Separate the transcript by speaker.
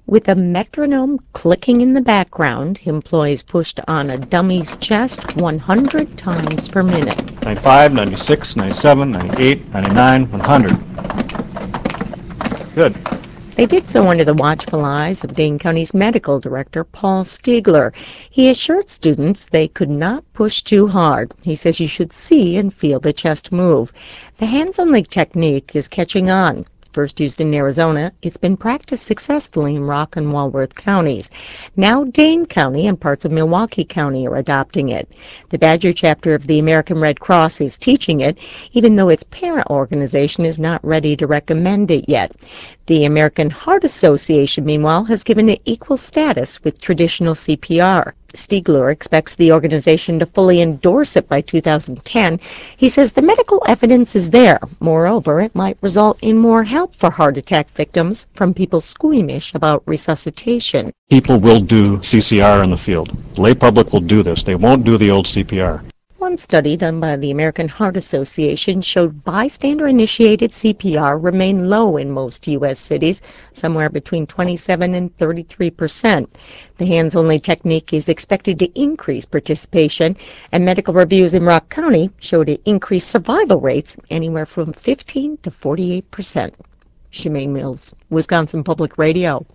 Speaker 1: With a metronome clicking in the background, employees pushed on a dummy's chest 100 times per minute.
Speaker 2: 95, 96, 97, 98, 99, 100. Good.
Speaker 1: They did so under the watchful eyes of Dane County's medical director, Paul Stiegler. He assured students they could not push too hard. He says you should see and feel the chest move. The hands-only technique is catching on. First used in Arizona, it's been practiced successfully in Rock and Walworth counties. Now Dane County and parts of Milwaukee County are adopting it. The Badger chapter of the American Red Cross is teaching it, even though its parent organization is not ready to recommend it yet. The American Heart Association, meanwhile, has given it equal status with traditional CPR. Stiegler expects the organization to fully endorse it by 2010. He says the medical evidence is there. Moreover, it might result in more help for heart attack victims from people squeamish about resuscitation.
Speaker 2: People will do CCR in the field. Lay public will do this. They won't do the old CPR.
Speaker 1: One study done by the American Heart Association showed bystander-initiated CPR remained low in most U.S. cities, somewhere between 27 and 33%. The hands-only technique is expected to increase participation, and medical reviews in Rock County showed it increased survival rates anywhere from 15 to 48%. Shemaine Mills, Wisconsin Public Radio.